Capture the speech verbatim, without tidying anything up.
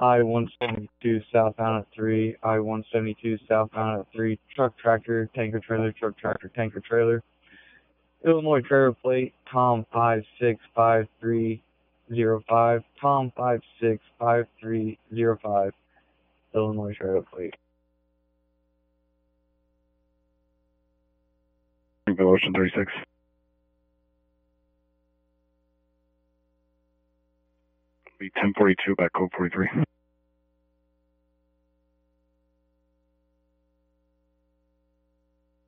I one seventy-two southbound at three, I one seventy-two southbound at three, truck tractor, tanker trailer, truck tractor, tanker trailer. Illinois trailer plate, Tom five six five three zero five, Tom five six five three zero five, Illinois trailer plate. Ocean thirty-six. Be ten forty-two back code forty-three.